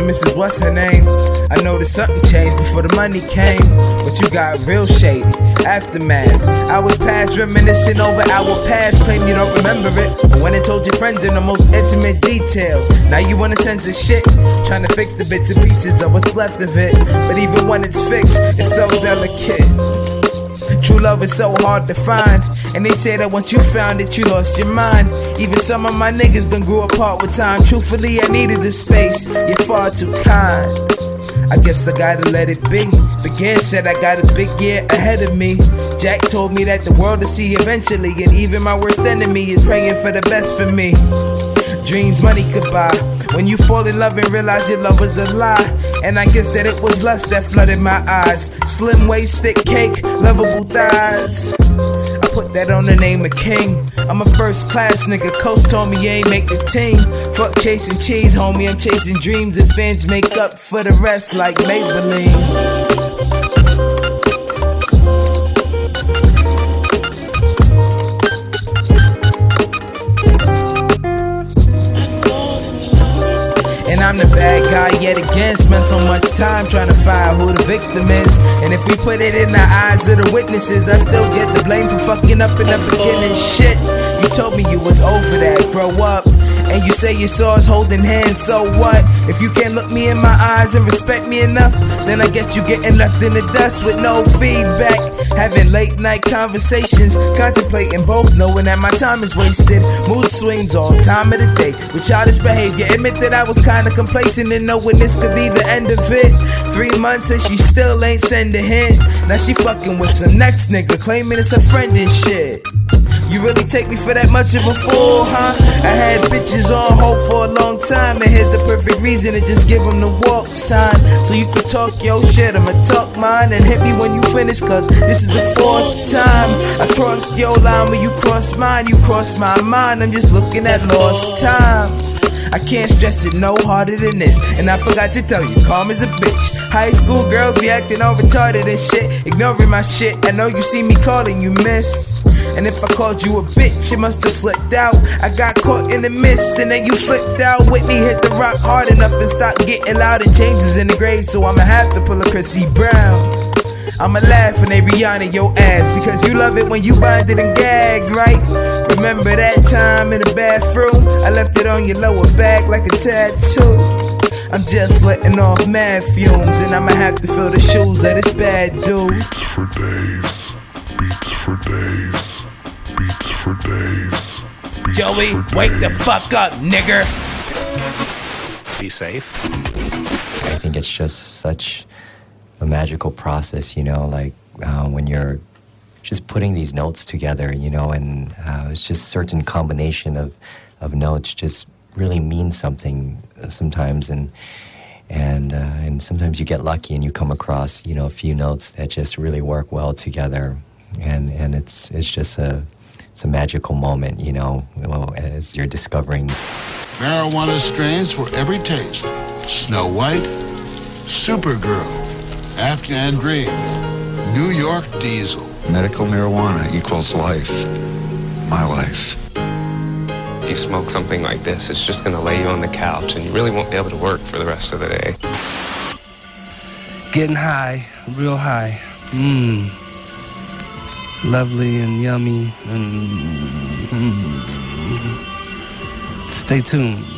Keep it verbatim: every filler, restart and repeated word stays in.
Missus What's her name? I noticed something changed before the money came, but you got real shady. Aftermath, I was past reminiscing over our past, claim you don't remember it. I went and told your friends in the most intimate details. Now you wanna censor shit, trying to fix the bits and pieces of what's left of it. But even when it's fixed, it's so delicate. True love is so hard to find, and they say that once you found it, you lost your mind. Even some of my niggas done grew apart with time. Truthfully, I needed the space, you're far too kind. I guess I gotta let it be. Begin said I got a big year ahead of me. Jack told me that the world will see eventually, and even my worst enemy is praying for the best for me. Dreams money could buy. When you fall in love and realize your love was a lie, and I guess that it was lust that flooded my eyes. Slim waist, thick cake, lovable thighs. I put that on the name of King. I'm a first class nigga, coach told me you ain't make the team. Fuck chasing cheese, homie, I'm chasing dreams, and fans make up for the rest like Maybelline. And I'm the bad guy yet again. Spent so much time trying to find who the victim is. And if we put it in the eyes of the witnesses, I still get the blame for fucking up in the beginning. Shit, you told me you was over that, grow up. And you say you saw us holding hands, so what? If you can't look me in my eyes and respect me enough, then I guess you getting left in the dust with no feedback. Having late night conversations, contemplating both, knowing that my time is wasted. Mood swings all time of the day with childish behavior. Admit that I was kinda complacent and knowing this could be the end of it. Three months and she still ain't send a hint. Now she fucking with some next nigga, claiming it's a friend and shit. You really take me for that much of a fool, huh? I had bitches on hold for a long time, and here's the perfect reason to just give them the walk sign. So you can talk your shit, I'ma talk mine, and hit me when you finish, cause this is the fourth time I crossed your line. When you cross mine, you cross my mind. I'm just looking at lost time. I can't stress it no harder than this. And I forgot to tell you, calm as a bitch. High school girls be acting all retarded and shit, ignoring my shit. I know you see me calling you miss, and if I called you a bitch, it must have slipped out. I got caught in the mist, and then you flipped out. Whitney hit the rock hard enough and stopped getting loud, and changes in the grave, so I'ma have to pull a Chrissy Brown. I'ma laugh when they Rihanna your ass, because you love it when you binded and gagged, right? Remember that time in the bathroom? I left it on your lower back like a tattoo. I'm just letting off mad fumes, and I'ma have to fill the shoes of this bad dude. Beats for days, beats for days, beats for days. Beats Joey, for wake days. the fuck up, nigger. Be safe. I think it's just such a magical process, you know, like uh, when you're just putting these notes together, you know, and uh, it's just certain combination of, of notes just really means something sometimes, and and uh, and sometimes you get lucky and you come across, you know, a few notes that just really work well together, and and it's it's just a it's a magical moment, you know, as you're discovering. Marijuana strains for every taste. Snow White, Supergirl, Afghan Dreams, New York Diesel. Medical marijuana equals life. My life. If you smoke something like this, it's just gonna lay you on the couch and you really won't be able to work for the rest of the day. Getting high, real high. Mmm. Lovely and yummy and mm. Stay tuned.